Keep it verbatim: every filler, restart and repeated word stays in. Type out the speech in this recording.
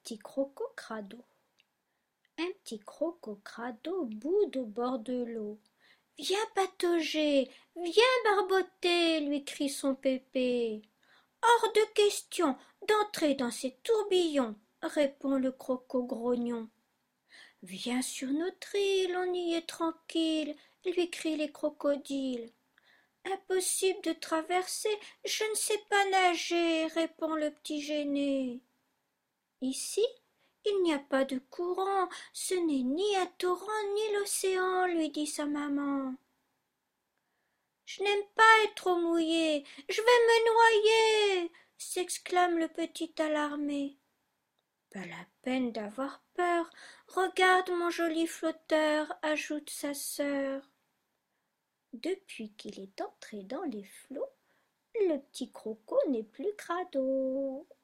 petit croco crado. Un petit croco crado boude au bord de l'eau. Viens patauger, viens barboter, lui crie son pépé. Hors de question d'entrer dans ces tourbillons, répond le croco grognon. Viens sur notre île, on y est tranquille, lui crient les crocodiles. Impossible de traverser, je ne sais pas nager, répond le petit gêné. Ici, il n'y a pas de courant, ce n'est ni un torrent ni l'océan, lui dit sa maman. Je n'aime pas être mouillé, je vais me noyer, s'exclame le petit alarmé. Pas la peine d'avoir peur, regarde mon joli flotteur, ajoute sa sœur. Depuis qu'il est entré dans les flots, le petit croco n'est plus crado.